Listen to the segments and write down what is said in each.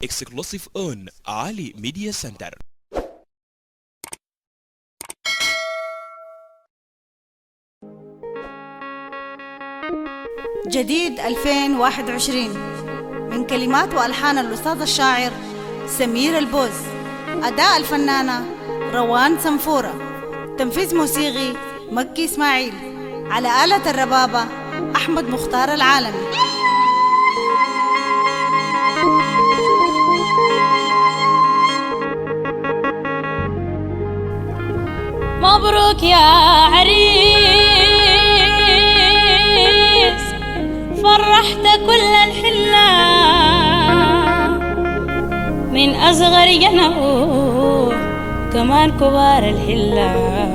exclusive on Ali Media Center. جديد 2021 من كلمات وألحان الأستاذ الشاعر سمير البوز، أداء الفنانة روان سنفورة، تنفيذ موسيقي مكي إسماعيل، على آلة الربابة أحمد مختار العالمي. مبروك يا عريس، فرحت كل الحلة من أصغر جنبه كمان كبار الحلة.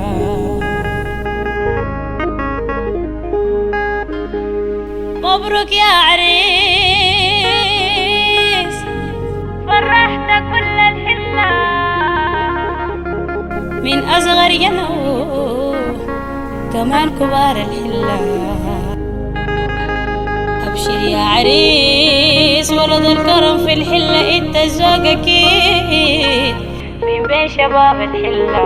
مبروك يا عريس، فرحت كل الحلة من أصغر جنبه كمان كبار الحلة. أبشر يا عريس، ولد الكرم في الحلة، انت الزوج أكيد من بين شباب الحلة.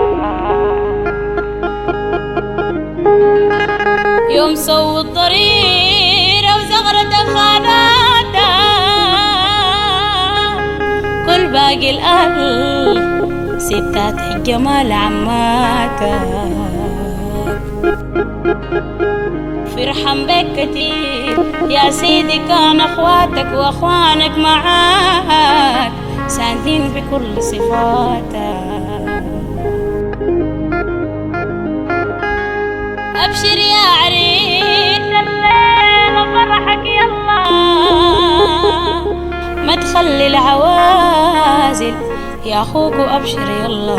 يوم سووا الضريرة وزغرة خاناتا، كل باقي الأهل ستات الجمال عماتك. فرحان بك كتير يا سيدي، كان اخواتك واخوانك معاك ساندين بكل صفاتك. ابشر يا عريس، الليلة فرحك يلا، ما تخلي العوازل يا اخوك، وابشر يلا.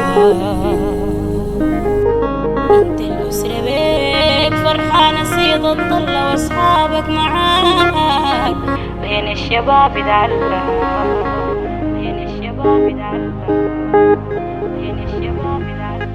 انت الاسرة بيك فرحانة، سيد الطلة واصحابك معاك، بين الشباب يدعلا، بين الشباب يدعلا، بين الشباب يدعلا.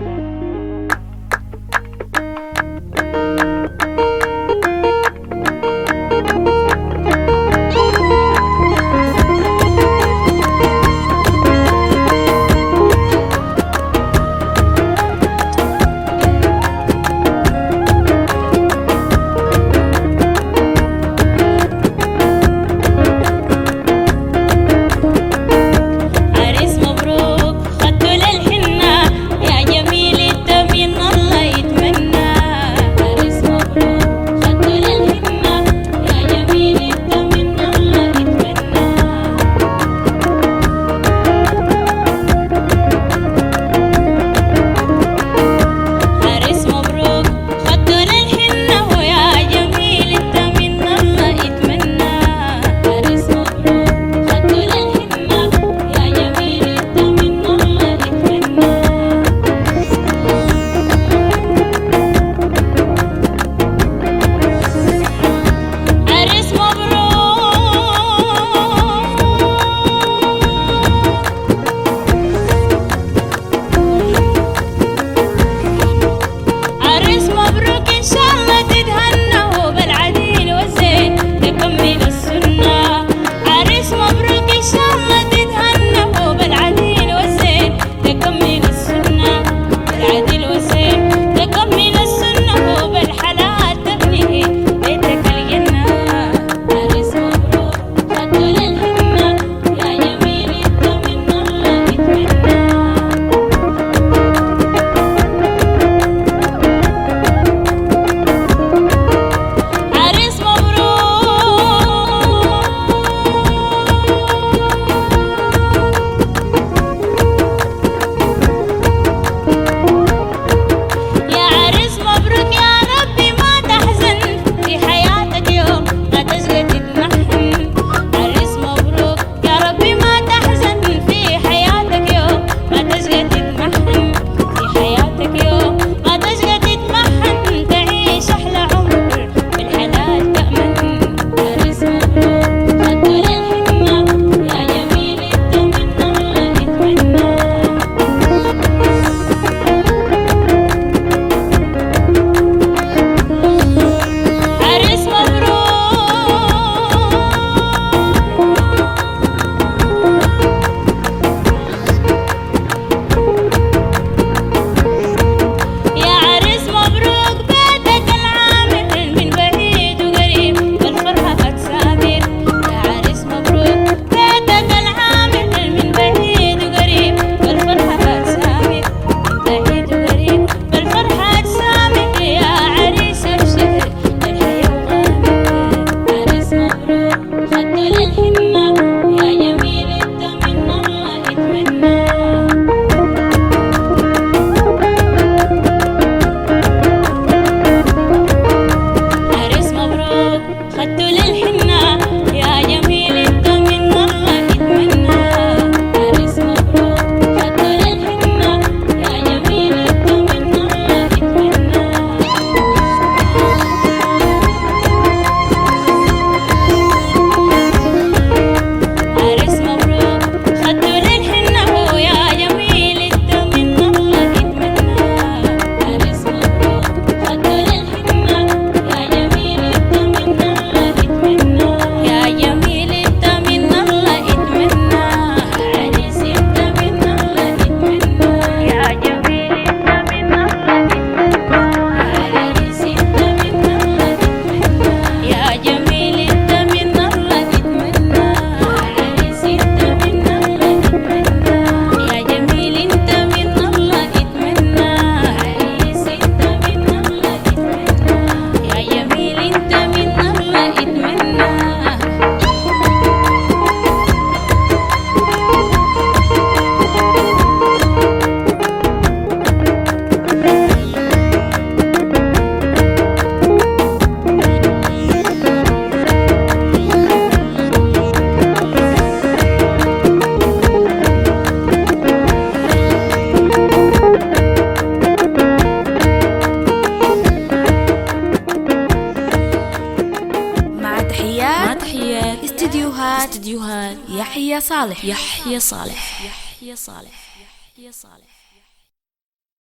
استديوهات يحيى صالح.